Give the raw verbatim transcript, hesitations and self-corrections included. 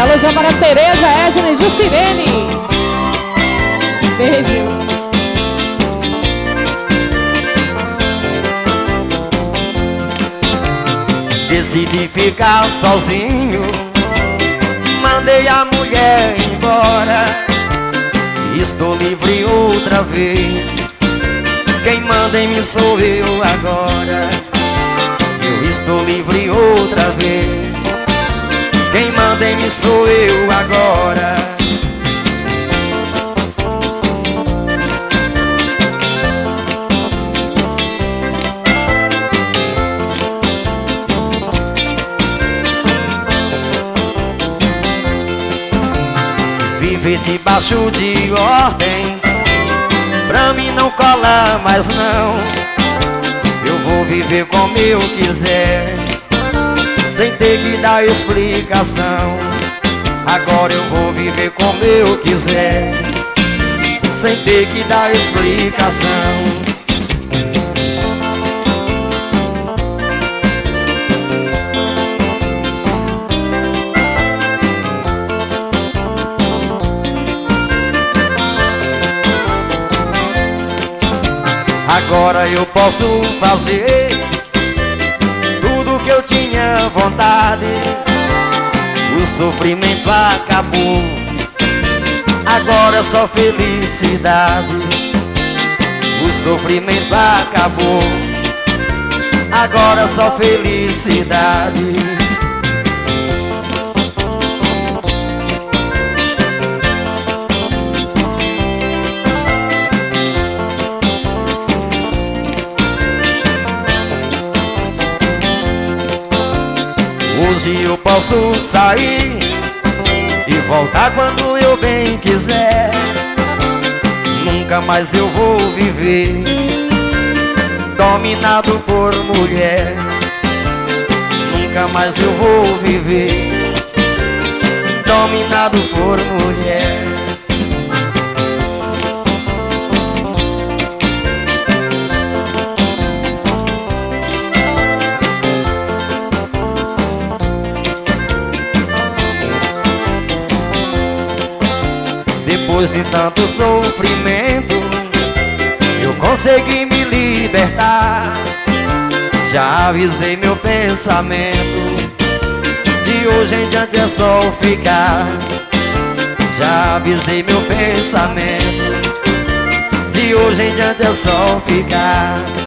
Alusão para Tereza, Edna e Juscelene. Beijo. Decidi ficar sozinho, mandei a mulher embora. Estou livre outra vez, quem manda em mim sou eu agora. Eu estou livre outra vez, quem manda em mim sou eu agora. Viver debaixo de ordens pra mim não cola mais não. Eu vou viver como eu quiser, sem ter que dar explicação. Agora eu vou viver como eu quiser, sem ter que dar explicação. Agora eu posso fazer tudo que eu tinha vontade. O sofrimento acabou, agora é só felicidade. O sofrimento acabou, agora é só felicidade. Hoje eu posso sair e voltar quando eu bem quiser. Nunca mais eu vou viver dominado por mulher. Nunca mais eu vou viver dominado por mulher. Depois de tanto sofrimento, eu consegui me libertar. Já avisei meu pensamento, de hoje em diante é só ficar. Já avisei meu pensamento, de hoje em diante é só ficar.